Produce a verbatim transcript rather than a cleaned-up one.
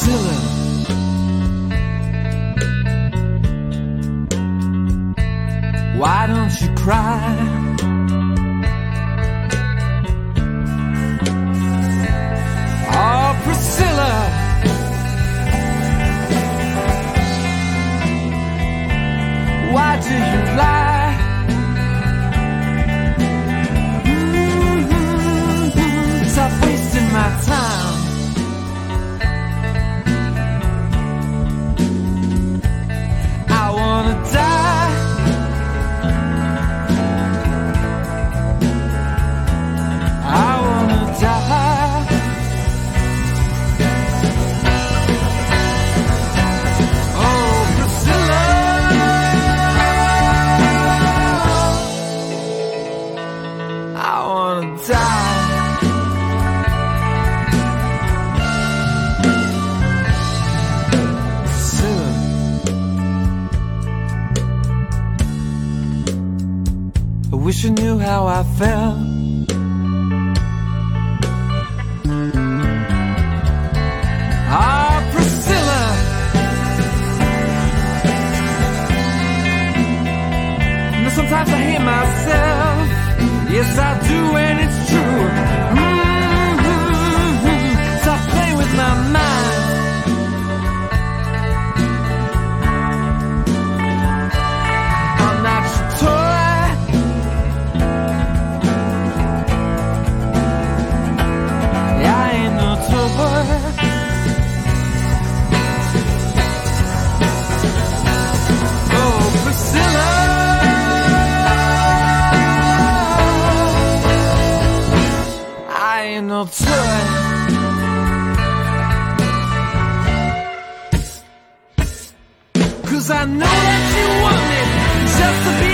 Priscilla, why don't you cry? Oh, Priscilla, why do you lie? Mm-hmm. Stop wasting my time. I wanna die. I wanna die. Oh, Priscilla, I wanna die. Priscilla, I wish I knew how I felt. Ah, Priscilla, now sometimes I hear myself. Yes, I do, and it's true. Mm-hmm. Stop playing with my mind. I'm not your toy. I ain't no toy. Oh, Priscilla, I ain't no toy. Cause I know that you want me just to be